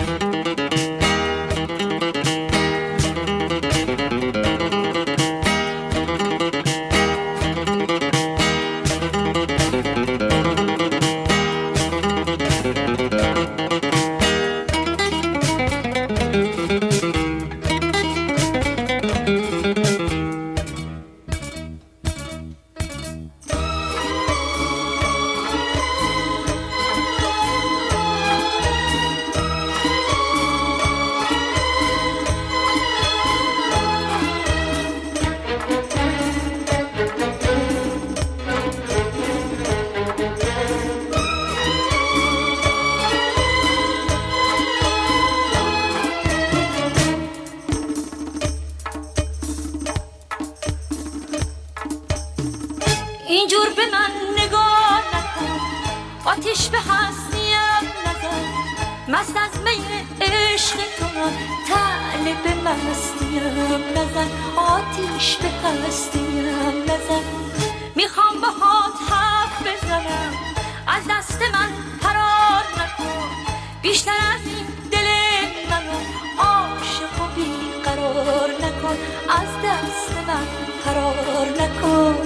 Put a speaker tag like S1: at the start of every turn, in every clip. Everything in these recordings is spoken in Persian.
S1: اینجور به من نگاه نکن، آتیش به هستیم نزن، مست از می عشق تو طالب مستیم نزن، آتیش به هستیم نزن. میخوام باهات حرف بزنم، از دست من فرار نکن، بیشتر از این دل منو عاشق و بیقرار نکن، از دست من فرار نکن.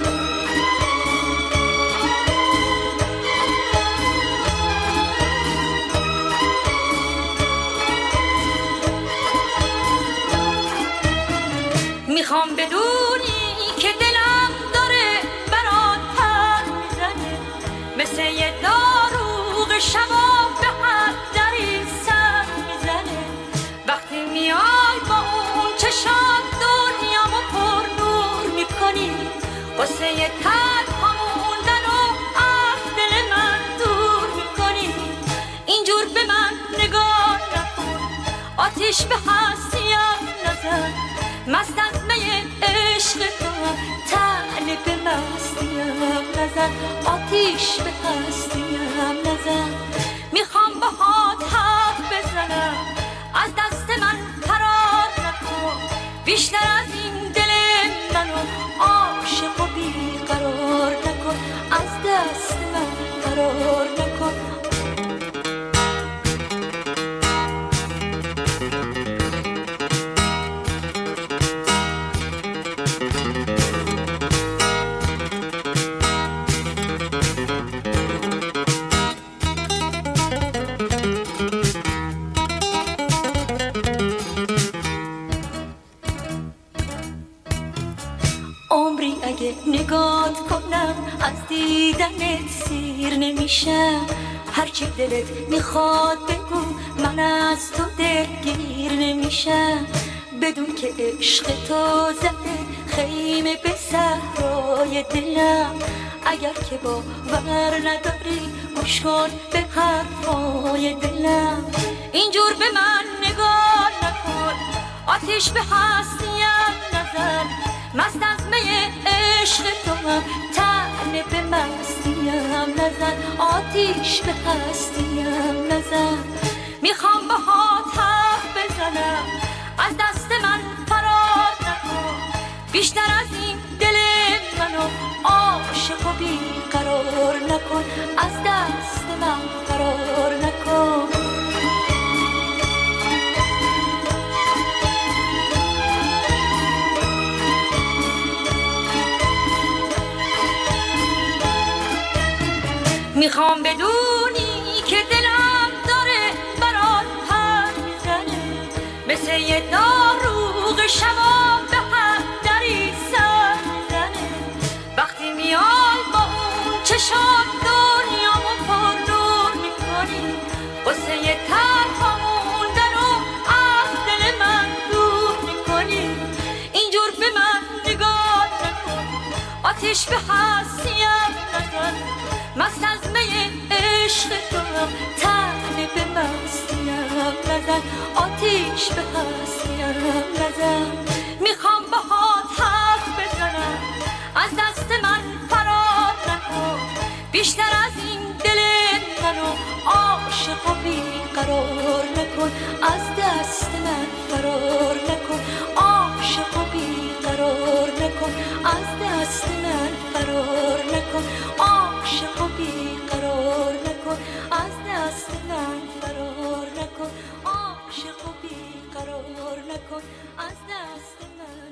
S1: میخوام بدونی که دلم داره برات پر میزنه، مثل یه داروغ شبا به هر دری سر میزنه. وقتی میای با اون چشات دنیامو پر نور میکنی، واسه یه تنها موندن و از دل من دور میکنی. اینجور به من نگاه نکن، آتیش به هستیم نزن، مست از می عشق تو طالب مستیم نزن، آتیش به هستیم نزن. میخوام باهات حرف بزنم، از دست من فرار نکن، بیشتر از این دل منو عاشق و بیقرار نکن، از دست من فرار نکن. عمری اگه نگات کنم از دیدنت سیر نمیشم، هرچی دلت میخواد بگو من از تو دلگیر نمیشم. بدون که عشق تو زده خیمه به صحرای دلم، اگر که باور نداری گوش کن به حرفای دلم. اینجور به من نگاه نکن، آتیش به هستیم نزن، مست از می عشق تو طالب مستیم نزن، آتیش به هستیم نزن. میخوام باهات حرف بزنم، از دست من فرار نکن، بیشتر از این دل منو عاشق و بیقرار نکن، از دست من فرار نکن. میخوام بدونی که دلم داره برات پر میزنه، مثل یه داروغ شبا به هر دری سر میزنه. وقتی میای با اون چشات دنیامو پر نور میکنی، واسه یه تنها موندن و از دل من دور میکنی. اینجور به من نگاه نکن، آتیش به هستیم نزن، مست از می عشق تو طالب مستیم نزن، آتیش به هستیم نزن. میخوام باهات حرف بزنم، از دست من فرار نکن، بیشتر از این دل منو عاشق و بیقرار نکن، از دست من فرار نکن، عاشق و بیقرار نکن، از دست من فرار نکن، عاشق و بیقرار نکن، از دست من فرار نکن. نکن از دست من.